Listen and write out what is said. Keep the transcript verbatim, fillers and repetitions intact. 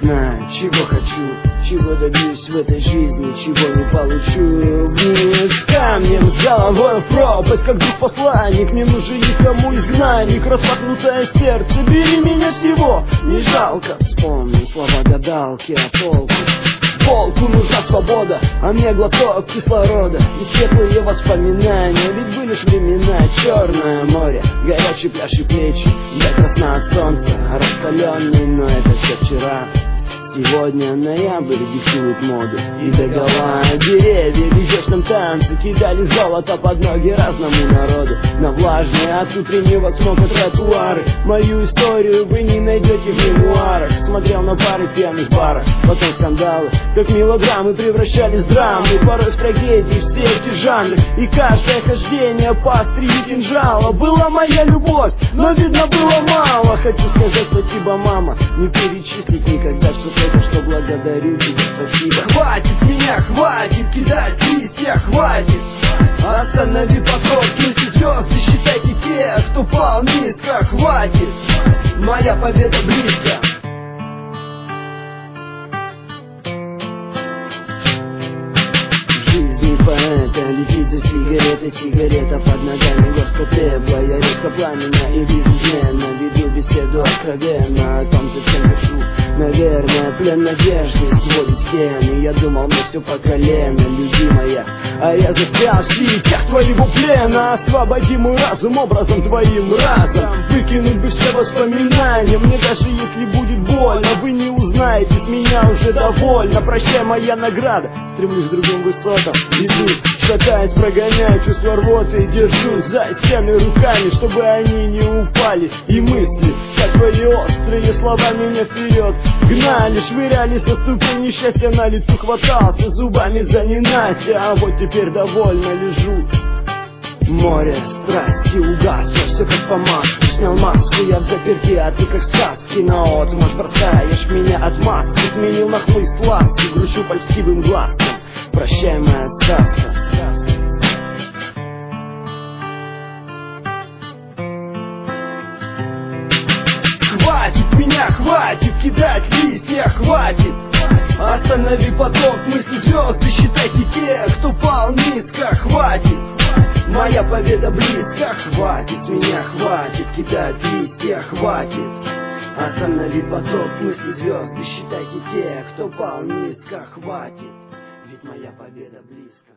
знаю, чего хочу, чего добьюсь в этой жизни, чего не получу. Вниз камнем с головой в пропасть, как дух посланник, не нужен никому изгнанник. Распахнутое сердце, бери меня всего, не жалко. Вспомни слова гадалки, а толку? Волку нужна свобода, а мне глоток кислорода и светлые воспоминания. Ведь были ж времена, черное море, горячий пляж и плечи, я красна от солнца, раскаленный, но это все вчера. Сегодня ноябрь диктует моду, и догола деревья в изящном танце кидали золото под ноги разному народу. На влажные от утреннего смока тротуары мою историю вы не найдете в мемуарах. Смотрел на пары пьяных барах, потом скандалы, как мелодрамы превращались в драмы, порой в трагедии все эти жанры. И каждое хождение по острию кинжала была моя любовь, но видно было мало. Хочу сказать спасибо, мама, не перечислить никогда, что только что благодарю тебя, спасибо. Хватит меня, хватит кидать листья, хватит. Останови поток, если звезды, считайте тех, кто пал низко. Хватит, моя победа близко. Жизнь поэта летит за сигаретой, сигарета под ногами, горстка пепла. Я редко пламенно и безизменно веду беседу откровенно о том, зачем дышу. Наверное, плен надежды сводит стены. Я думал, мне все по колено, любимая, а я застрял в сетях твоего плена. Освободи мой разум образом твоим разом, выкинуть бы все воспоминания. Мне даже если будет больно, вы не узнаете, с меня уже довольно. Прощай, моя награда, стремлюсь к другим высотам, иду, шатаясь, прогоняю чувство рвоты и держусь за стены руками, чтобы они не упали. И мысли, как твои острые слова, меня вперед гнали, швыряли со ступени счастья на лицо, хватался зубами за ненастье, а вот теперь довольно лежу. Море страсти угасло, все как по маслу. Снял маску, я в заперти, а ты как в сказке наотмашь бросаешь меня от маски. Сменил на хлыст ласки, грущу по льстивым глазкам. Прощай, моя сказка. Хватит меня, хватит кидать листья, хватит. Останови поток мысли, звезды, считайте тех, кто пал низко. Хватит, моя победа близко. Хватит меня, хватит кидать листья, хватит. Останови поток мысли, звезды, считайте тех, кто пал низко. Хватит, ведь моя победа близко.